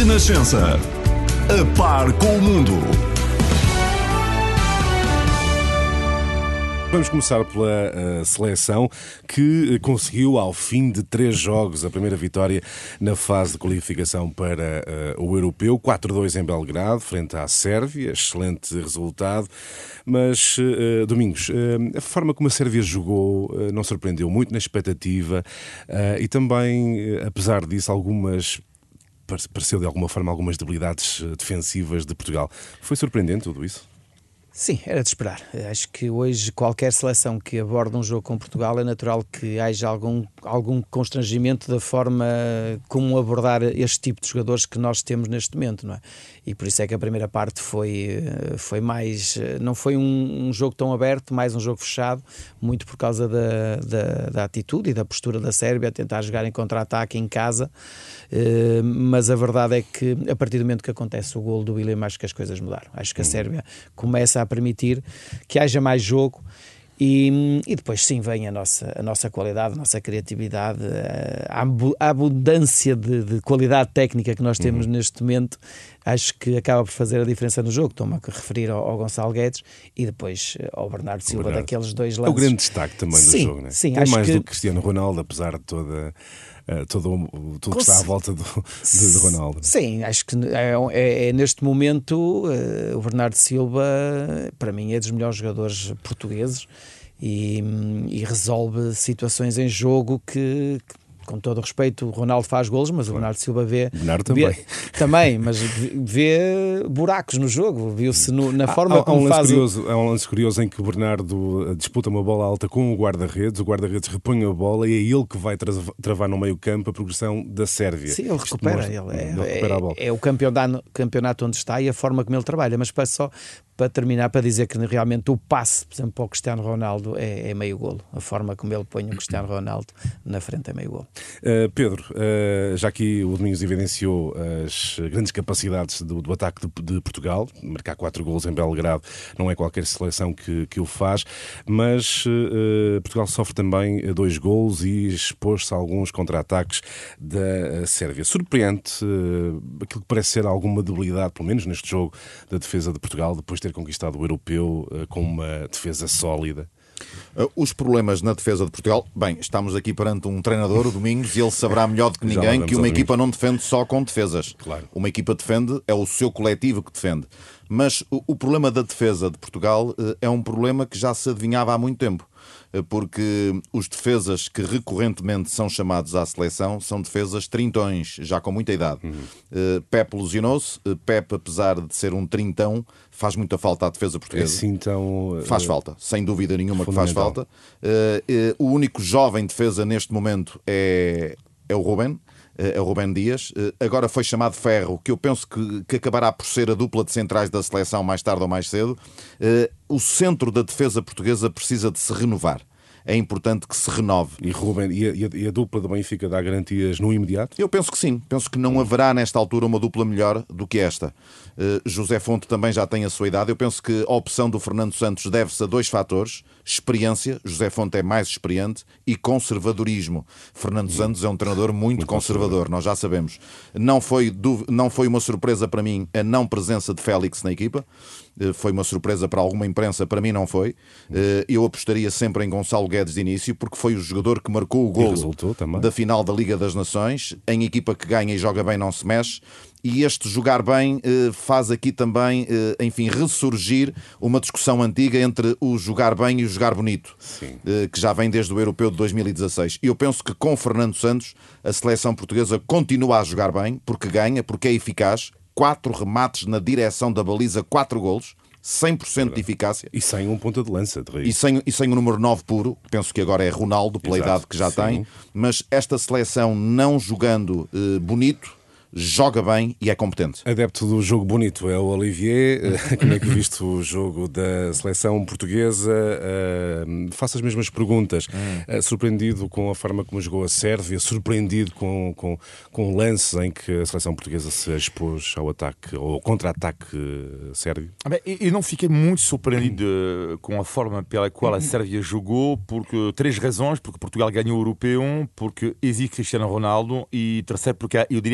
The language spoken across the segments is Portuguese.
Renascença. A par com o mundo. Vamos começar pela seleção que conseguiu, ao fim de 3 jogos, a primeira vitória na fase de qualificação para o Europeu. 4-2 em Belgrado, frente à Sérvia. Excelente resultado. Mas, Domingos, a forma como a Sérvia jogou não surpreendeu muito na expectativa e também, apesar disso, pareceu de alguma forma algumas debilidades defensivas de Portugal. Foi surpreendente tudo isso? Sim, era de esperar. Acho que hoje qualquer seleção que aborde um jogo com Portugal é natural que haja algum constrangimento da forma como abordar este tipo de jogadores que nós temos neste momento, não é? E por isso é que a primeira parte foi mais... Não foi um jogo tão aberto, mais um jogo fechado, muito por causa da atitude e da postura da Sérvia a tentar jogar em contra-ataque em casa, mas a verdade é que a partir do momento que acontece o golo do William, acho que as coisas mudaram. Acho que a Sérvia começa a permitir que haja mais jogo e depois sim vem a nossa qualidade, a nossa criatividade, a abundância de qualidade técnica que nós temos neste momento. Acho que acaba por fazer a diferença no jogo. Estou-me a referir ao Gonçalo Guedes e depois ao Bernardo Silva, daqueles dois lances. É o grande destaque também do jogo, não é? Sim, acho mais do que Cristiano Ronaldo, apesar de tudo que está à volta de Ronaldo. Sim, acho que neste momento o Bernardo Silva, para mim, é dos melhores jogadores portugueses e resolve situações em jogo que com todo o respeito, o Ronaldo faz golos, mas o Bernardo Silva também, mas vê buracos no jogo. Viu-se na forma como faz. Há um lance curioso em que o Bernardo disputa uma bola alta com o guarda-redes repõe a bola e é ele que vai travar no meio campo a progressão da Sérvia. Sim, ele recupera. Recupera a bola. É o campeonato onde está e a forma como ele trabalha, mas só para terminar, para dizer que realmente o passe, por exemplo, para o Cristiano Ronaldo é meio golo. A forma como ele põe o Cristiano Ronaldo na frente é meio golo. Pedro, já aqui o Domingos evidenciou as grandes capacidades do ataque de Portugal. Marcar 4 golos em Belgrado não é qualquer seleção que o faz, mas Portugal sofre também 2 golos e expôs-se a alguns contra-ataques da Sérvia. Surpreende aquilo que parece ser alguma debilidade, pelo menos neste jogo, da defesa de Portugal, depois de ter conquistado o Europeu com uma defesa sólida? Os problemas na defesa de Portugal, bem, estamos aqui perante um treinador, o Domingos, e ele saberá melhor do que ninguém que uma equipa não defende só com defesas. Claro. Uma equipa defende, é o seu coletivo que defende. Mas o problema da defesa de Portugal é um problema que já se adivinhava há muito tempo. Porque os defesas que recorrentemente são chamados à seleção são defesas trintões, já com muita idade. Pepe lesionou-se. Pepe, apesar de ser um trintão, faz muita falta à defesa portuguesa. Assim, então, faz falta, sem dúvida nenhuma que faz falta. O único jovem defesa neste momento é o Rubén. É o Rubén Dias. Agora foi chamado Ferro, que eu penso que acabará por ser a dupla de centrais da seleção mais tarde ou mais cedo. O centro da defesa portuguesa precisa de se renovar. É importante que se renove. E Rubén, e a dupla do Benfica dá garantias no imediato? Eu penso que sim. Penso que não haverá nesta altura uma dupla melhor do que esta. José Fonte também já tem a sua idade. Eu penso que a opção do Fernando Santos deve-se a 2 fatores. Experiência, José Fonte é mais experiente, e conservadorismo. Fernando Santos é um treinador muito conservador, nós já sabemos. Não foi uma surpresa para mim a não presença de Félix na equipa. Foi uma surpresa para alguma imprensa, para mim não foi. Eu apostaria sempre em Gonçalo Guedes de início, porque foi o jogador que marcou o golo da final da Liga das Nações. Em equipa que ganha e joga bem não se mexe. E este jogar bem faz aqui também, ressurgir uma discussão antiga entre o jogar bem e o jogar bonito, que já vem desde o Europeu de 2016. E eu penso que com Fernando Santos a seleção portuguesa continua a jogar bem, porque ganha, porque é eficaz. 4 remates na direção da baliza, 4 golos. 100% de eficácia. E sem um ponta de lança de raiz. E sem o número 9 puro. Penso que agora é Ronaldo, pela idade que já tem. Mas esta seleção não jogando bonito, joga bem e é competente. Adepto do jogo bonito é o Olivier. Como é que viste o jogo da seleção portuguesa? Faço as mesmas perguntas. Surpreendido com a forma como jogou a Sérvia? Surpreendido com lances em que a seleção portuguesa se expôs ao ataque ou ao contra-ataque sérvio? Eu não fiquei muito surpreendido com a forma pela qual a Sérvia jogou, porque 3 razões: porque Portugal ganhou o Europeu, porque existe Cristiano Ronaldo, e terceiro, porque eu diria ainda mais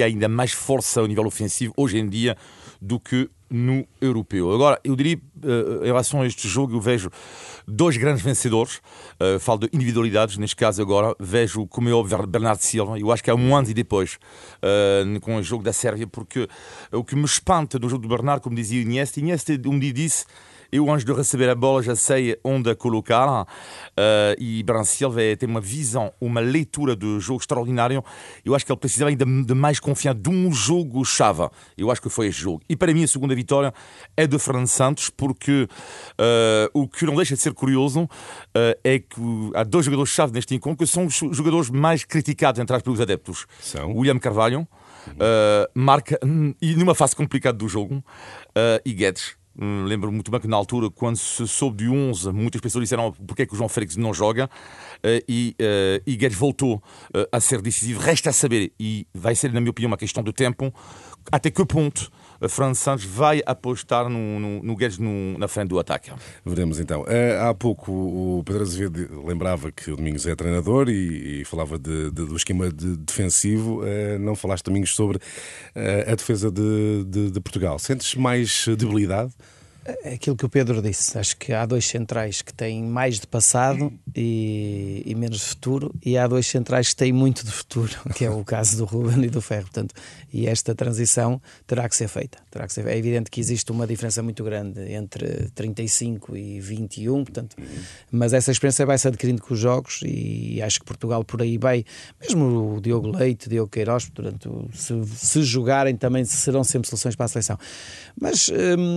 mais força ao nível ofensivo hoje em dia do que no europeu. Agora, eu diria, em relação a este jogo, eu vejo dois grandes vencedores. Falo de individualidades, neste caso agora, vejo, como é óbvio, Bernardo Silva. Eu acho que há um antes e depois com o jogo da Sérvia, porque o que me espanta do jogo do Bernardo, como dizia Iniesta um dia disse: eu, antes de receber a bola, já sei onde a colocar. E Bernardo Silva tem uma visão, uma leitura do jogo extraordinário. Eu acho que ele precisava ainda de mais confiança, de um jogo-chave. Eu acho que foi este jogo. E para mim, a segunda vitória é de Fernando Santos, porque o que não deixa de ser curioso é que há dois jogadores-chave neste encontro, que são os jogadores mais criticados, entre aspas, pelos adeptos. São William Carvalho, marca, e numa fase complicada do jogo, e Guedes. Lembro-me muito bem que na altura, quando se soube de 11, muitas pessoas disseram porque é que o João Félix não joga, e Guedes voltou a ser decisivo. Resta a saber, e vai ser, na minha opinião, uma questão de tempo, até que ponto Fernando Santos vai apostar no Guedes na frente do ataque. Veremos então. Há pouco o Pedro Azevedo lembrava que o Domingos é treinador e falava do esquema defensivo. Não falaste, Domingos, sobre a defesa de Portugal. Sentes mais debilidade? É aquilo que o Pedro disse. Acho que há dois centrais que têm mais de passado e menos de futuro, e há dois centrais que têm muito de futuro, que é o caso do Ruben e do Ferro. Portanto, e esta transição terá que ser feita. É evidente que existe uma diferença muito grande entre 35 e 21, portanto, mas essa experiência vai-se adquirindo com os jogos, e acho que Portugal por aí vai, mesmo o Diogo Leite, Diogo Queiroz, portanto, se jogarem também serão sempre soluções para a seleção. Mas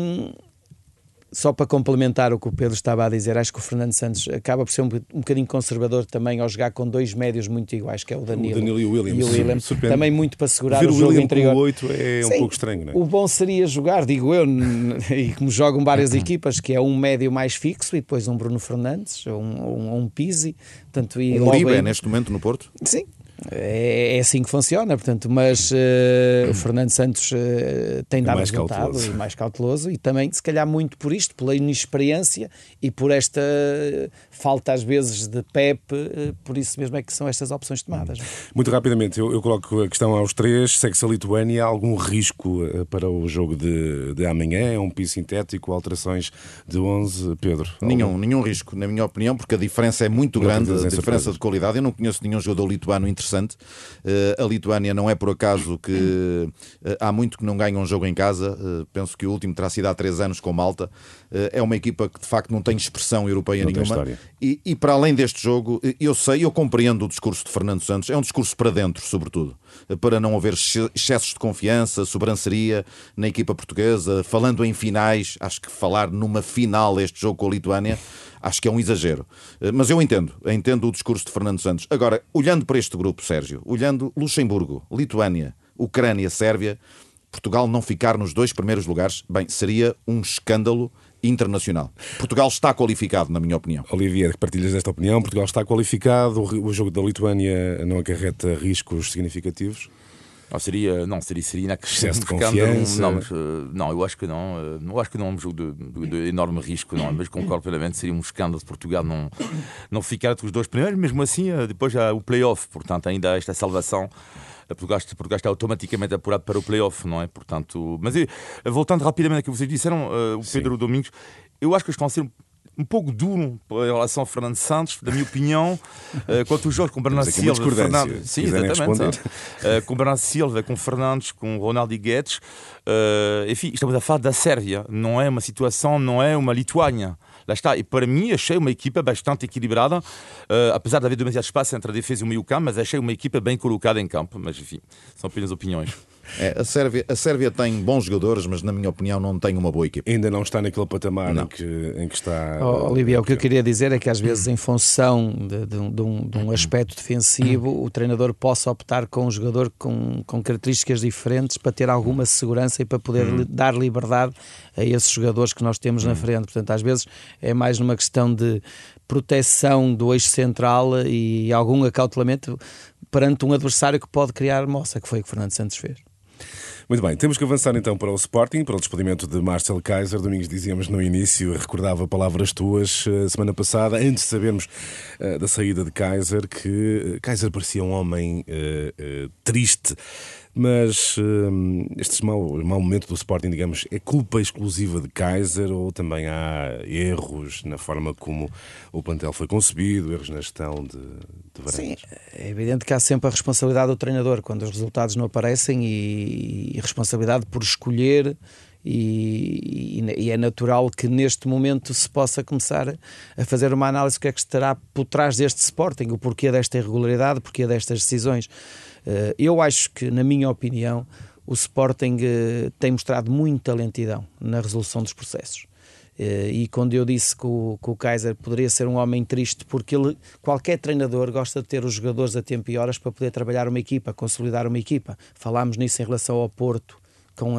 só para complementar o que o Pedro estava a dizer, acho que o Fernando Santos acaba por ser um bocadinho conservador também ao jogar com dois médios muito iguais, que é o Danilo e o William. Também muito para segurar o jogo William interior. Com o 8 é um pouco estranho, não é? O bom seria jogar, digo eu, e como jogam várias equipas, que é um médio mais fixo e depois um Bruno Fernandes, ou um Pizzi. Portanto, e Uribe é neste momento no Porto? Sim. É assim que funciona, portanto, mas o Fernando Santos tem dado resultado, e mais cauteloso, e também, se calhar, muito por isto, pela inexperiência e por esta falta, às vezes, de Pep, por isso mesmo é que são estas opções tomadas. Muito rapidamente, eu coloco a questão aos três. Segue-se a Lituânia, há algum risco para o jogo de amanhã? É um piso sintético, alterações de 11, Pedro? Nenhum risco, na minha opinião, porque a diferença é muito grande, a diferença de qualidade. Eu não conheço nenhum jogador lituano interessante. A Lituânia não é por acaso que há muito que não ganha um jogo em casa. Penso que o último terá sido há 3 anos com Malta. É uma equipa que de facto não tem expressão europeia nenhuma. E para além deste jogo, eu compreendo o discurso de Fernando Santos. É um discurso para dentro, sobretudo, para não haver excessos de confiança, sobranceria na equipa portuguesa. Falando em finais, acho que falar numa final este jogo com a Lituânia, acho que é um exagero. Mas eu entendo o discurso de Fernando Santos. Agora, olhando para este grupo, Sérgio, olhando Luxemburgo, Lituânia, Ucrânia, Sérvia, Portugal não ficar nos 2 primeiros lugares, bem, seria um escândalo internacional. Portugal está qualificado, na minha opinião. Olivier, partilhas desta opinião? Portugal está qualificado, o jogo da Lituânia não acarreta riscos significativos? Seria excesso de confiança. Não, eu acho que não. Eu acho que não é um jogo de enorme risco, não. Mas concordo plenamente, seria um escândalo se Portugal não ficar entre os 2 primeiros. Mesmo assim, depois há o play-off, portanto, ainda há esta salvação. Portugal está automaticamente apurado para o play-off, não é? Portanto, mas voltando rapidamente ao que vocês disseram, o Pedro Domingos, eu acho que estão a ser um pouco duro em relação a Fernando Santos, da minha opinião, quanto os jogos com Bernardo Silva, sim, exatamente, com Bernardo Silva, com Fernandes, com Ronaldo e Guedes. Enfim, estamos a falar da Sérvia, não é uma situação, não é uma Lituânia. Lá está, e para mim achei uma equipa bastante equilibrada, apesar de haver demasiado espaço entre a defesa e o meio-campo, mas achei uma equipa bem colocada em campo. Mas enfim, são apenas opiniões. A Sérvia tem bons jogadores, mas na minha opinião não tem uma boa equipa. Ainda não está naquele patamar em que está... Olivia, o que eu queria dizer é que às vezes em função de um aspecto defensivo o treinador possa optar com um jogador com características diferentes para ter alguma segurança e para poder dar liberdade a esses jogadores que nós temos na frente. Portanto, às vezes é mais numa questão de proteção do eixo central e algum acautelamento perante um adversário que pode criar moça, que foi o que Fernando Santos fez. Muito bem, temos que avançar então para o Sporting, para o despedimento de Marcel Keizer. Domingos, dizíamos no início, recordava palavras tuas semana passada, antes de sabermos da saída de Keizer, que Keizer parecia um homem triste. Mas este mau momento do Sporting, digamos, é culpa exclusiva de Kaiser ou também há erros na forma como o plantel foi concebido, erros na gestão de Varandas? Sim, é evidente que há sempre a responsabilidade do treinador quando os resultados não aparecem e responsabilidade por escolher. E é natural que neste momento se possa começar a fazer uma análise do que é que estará por trás deste Sporting, o porquê desta irregularidade, o porquê destas decisões. Eu acho que, na minha opinião, o Sporting tem mostrado muita lentidão na resolução dos processos. E quando eu disse que o Kaiser poderia ser um homem triste, porque qualquer treinador gosta de ter os jogadores a tempo e horas para poder trabalhar uma equipa, consolidar uma equipa. Falámos nisso em relação ao Porto, com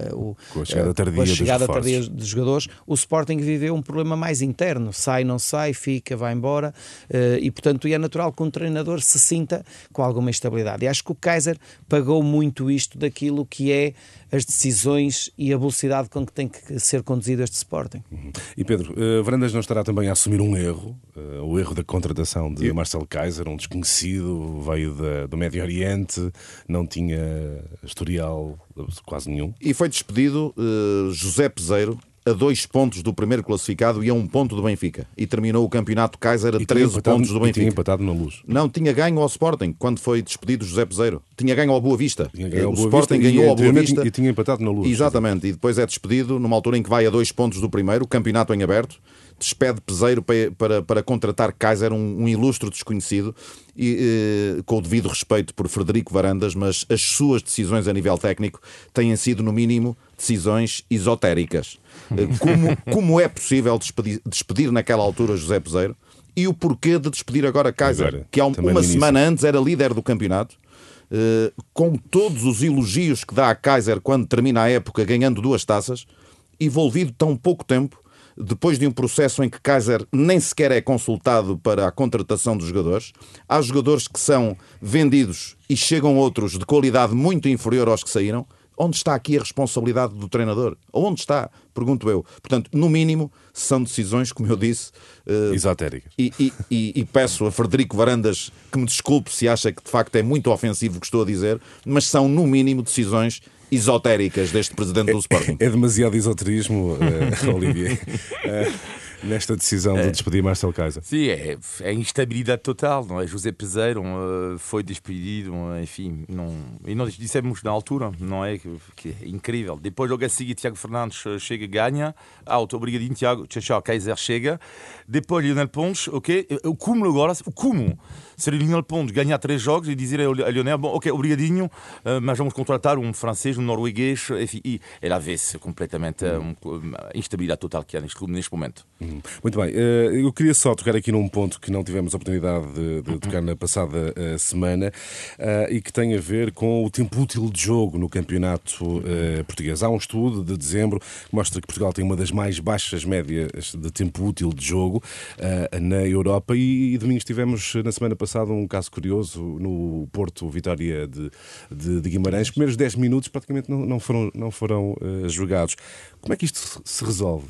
a chegada tardia dos jogadores. O Sporting viveu um problema mais interno, sai, não sai, fica, vai embora, e portanto é natural que um treinador se sinta com alguma instabilidade. E acho que o Kaiser pagou muito isto daquilo que é as decisões e a velocidade com que tem que ser conduzido este Sporting. E Pedro, Varandas não estará também a assumir um erro, o erro da contratação de Marcel Kaiser, um desconhecido, veio do Médio Oriente, não tinha historial quase nenhum. E foi despedido José Peseiro a 2 pontos do primeiro classificado e a 1 ponto do Benfica. E terminou o campeonato Kaiser a 13 pontos do Benfica. Tinha empatado na Luz. Não, tinha ganho ao Sporting quando foi despedido José Peseiro. Tinha ganho ao Boa Vista. O Sporting ganhou ao Boa Vista. E tinha empatado na Luz. Exatamente. E depois é despedido numa altura em que vai a 2 pontos do primeiro, o campeonato em aberto. Despede Peseiro para contratar Kaiser, um ilustre desconhecido, e, com o devido respeito por Frederico Varandas, mas as suas decisões a nível técnico têm sido, no mínimo, decisões esotéricas. Como é possível despedir naquela altura José Peseiro e o porquê de despedir agora Kaiser, que há uma semana antes era líder do campeonato, com todos os elogios que dá a Kaiser quando termina a época ganhando 2 taças, envolvido tão pouco tempo, depois de um processo em que Kaiser nem sequer é consultado para a contratação dos jogadores. Há jogadores que são vendidos e chegam outros de qualidade muito inferior aos que saíram. Onde está aqui a responsabilidade do treinador? Onde está? Pergunto eu. Portanto, no mínimo, são decisões, como eu disse... esotéricas. E peço a Frederico Varandas que me desculpe se acha que de facto é muito ofensivo o que estou a dizer, mas são, no mínimo, decisões esotéricas deste presidente do Sporting. É demasiado esoterismo, Olivier, nesta decisão de despedir Marcel Kaiser. Sim, é instabilidade total, não é? José Peseiro foi despedido, enfim, e nós dissemos na altura, não é? Que é incrível. Depois, logo a seguir, Tiago Fernandes chega e ganha. Obrigadinho, Tiago. Tchau, Kaiser chega. Depois, Lionel Pontes, ok. O cúmulo agora, seria Lionel Pontes ganhar 3 jogos e dizer a Lionel, bom, ok, obrigadinho, mas vamos contratar um francês, um norueguês, enfim, e ela vê-se completamente a instabilidade total que há neste clube neste momento. Muito bem, eu queria só tocar aqui num ponto que não tivemos a oportunidade de tocar na passada semana e que tem a ver com o tempo útil de jogo no campeonato português. Há um estudo de dezembro que mostra que Portugal tem uma das mais baixas médias de tempo útil de jogo na Europa e domingos tivemos na semana passada um caso curioso no Porto Vitória de Guimarães. Os primeiros 10 minutos praticamente não foram jogados. Como é que isto se resolve?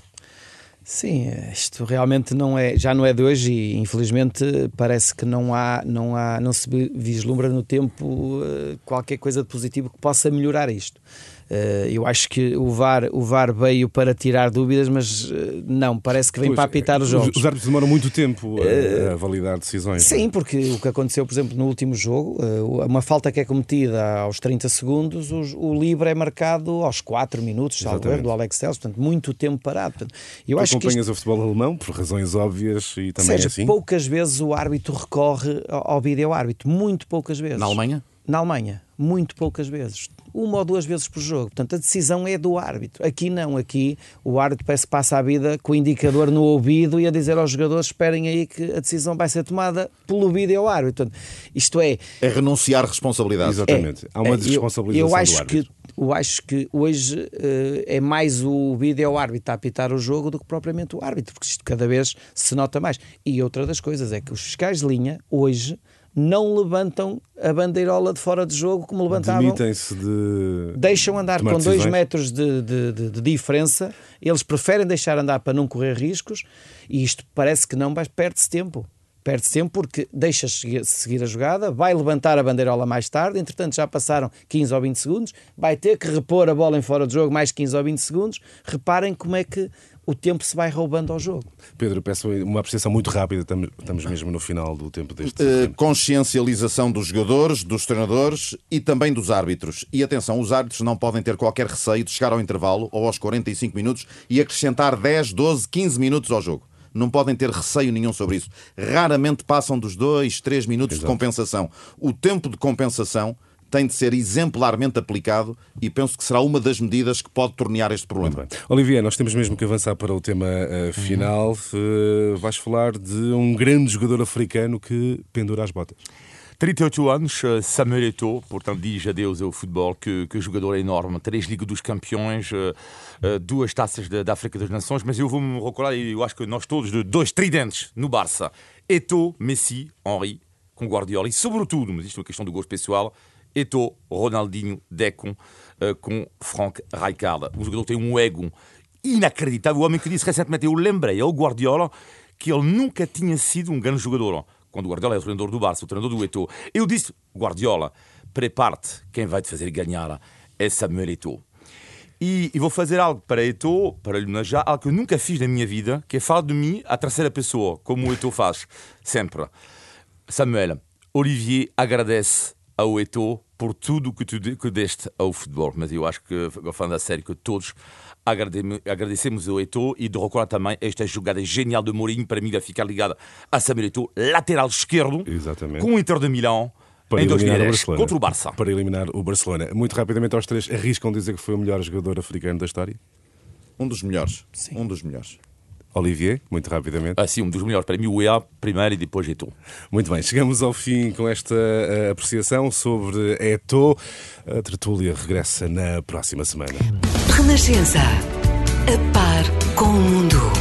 Sim, isto realmente já não é de hoje e infelizmente parece que não se vislumbra no tempo qualquer coisa de positivo que possa melhorar isto. Eu acho que o VAR veio para tirar dúvidas, mas não, parece que vem para apitar os jogos. Os árbitros demoram muito tempo a validar decisões. Sim, porque o que aconteceu, por exemplo, no último jogo, uma falta que é cometida aos 30 segundos, o livre é marcado aos 4 minutos, salvo erro, do Alex Telles, portanto, muito tempo parado. Portanto, tu acompanhas o futebol alemão, por razões óbvias, e também é assim? Poucas vezes o árbitro recorre ao vídeo-árbitro, muito poucas vezes. Na Alemanha? Na Alemanha, muito poucas vezes. 1 ou 2 vezes por jogo. Portanto, a decisão é do árbitro. Aqui não. Aqui o árbitro parece que passa a vida com o indicador no ouvido e a dizer aos jogadores: esperem aí que a decisão vai ser tomada pelo vídeo árbitro. Portanto, isto é renunciar responsabilidade. Exatamente. Há uma desresponsabilização do árbitro. Eu acho que hoje é mais o vídeo árbitro a apitar o jogo do que propriamente o árbitro, porque isto cada vez se nota mais. E outra das coisas é que os fiscais de linha hoje não levantam a bandeirola de fora de jogo como levantavam. Demitem-se deixam andar com 2 metros de diferença. Eles preferem deixar andar para não correr riscos e isto parece que não, mas perde-se tempo. Perde-se tempo porque deixa seguir a jogada, vai levantar a bandeirola mais tarde, entretanto já passaram 15 ou 20 segundos, vai ter que repor a bola em fora de jogo mais 15 ou 20 segundos. Reparem como é que o tempo se vai roubando ao jogo. Pedro, peço uma apreciação muito rápida, estamos mesmo no final do tempo deste tempo. Consciencialização dos jogadores, dos treinadores e também dos árbitros. E atenção, os árbitros não podem ter qualquer receio de chegar ao intervalo ou aos 45 minutos e acrescentar 10, 12, 15 minutos ao jogo. Não podem ter receio nenhum sobre isso. Raramente passam dos 2, 3 minutos de compensação. O tempo de compensação tem de ser exemplarmente aplicado e penso que será uma das medidas que pode tornear este problema. Olivier, nós temos mesmo que avançar para o tema final. Vais falar de um grande jogador africano que pendura as botas. 38 anos, Samuel Eto'o, portanto diz adeus ao futebol, que jogador enorme, 3 Ligas dos Campeões, 2 taças da África das Nações, mas eu vou-me recordar, e eu acho que nós todos, de 2 tridentes no Barça. Eto'o, Messi, Henry, com Guardiola, e sobretudo, mas isto é uma questão do gosto pessoal, Eto'o, Ronaldinho, Deco, com Frank Rijkaard. O jogador tem um ego inacreditável. O homem que disse recentemente, eu lembrei ao Guardiola que ele nunca tinha sido um grande jogador. Quando o Guardiola é o treinador do Barça, o treinador do Eto'o. Eu disse, Guardiola, prepare-te, quem vai te fazer ganhar é Samuel Eto'o. E vou fazer algo para Eto'o, para lhe homenagear, algo que eu nunca fiz na minha vida, que é falar de mim à terceira pessoa, como o Eto'o faz, sempre. Samuel, Olivier agradece ao Eto'o por tudo que deste ao futebol. Mas eu acho que, falando a sério, que todos agradecemos ao Eto'o e de recordar também esta jogada genial de Mourinho, para mim vai ficar ligada a Samuel Eto'o, lateral esquerdo, exatamente, com o Inter de Milão, em 2010, contra o Barça. Para eliminar o Barcelona. Muito rapidamente aos três, arriscam dizer que foi o melhor jogador africano da história? Um dos melhores. Sim. Um dos melhores. Olivier, muito rapidamente. Sim, um dos melhores. Para mim, o EA primeiro e depois Eto'o. Muito bem, chegamos ao fim com esta apreciação sobre Eto'o. A tertúlia regressa na próxima semana. Renascença. A par com o mundo.